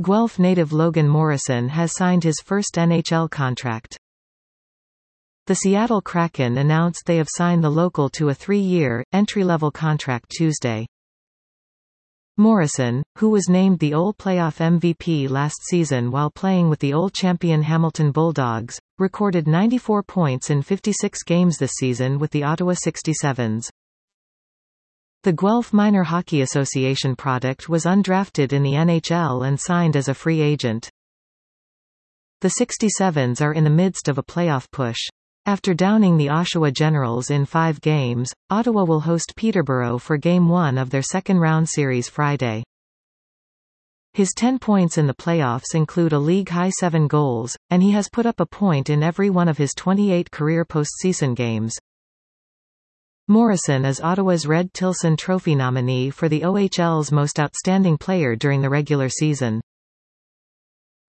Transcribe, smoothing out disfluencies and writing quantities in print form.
Guelph native Logan Morrison has signed his first NHL contract. The Seattle Kraken announced they have signed the local to a 3-year, entry-level contract Tuesday. Morrison, who was named the OL playoff MVP last season while playing with the OL champion Hamilton Bulldogs, recorded 94 points in 56 games this season with the Ottawa 67s. The Guelph Minor Hockey Association product was undrafted in the NHL and signed as a free agent. The 67s are in the midst of a playoff push. After downing the Oshawa Generals in 5 games, Ottawa will host Peterborough for Game 1 of their second-round series Friday. His 10 points in the playoffs include a league-high 7 goals, and he has put up a point in every one of his 28 career postseason games. Morrison is Ottawa's Red Tilson Trophy nominee for the OHL's Most Outstanding Player during the regular season.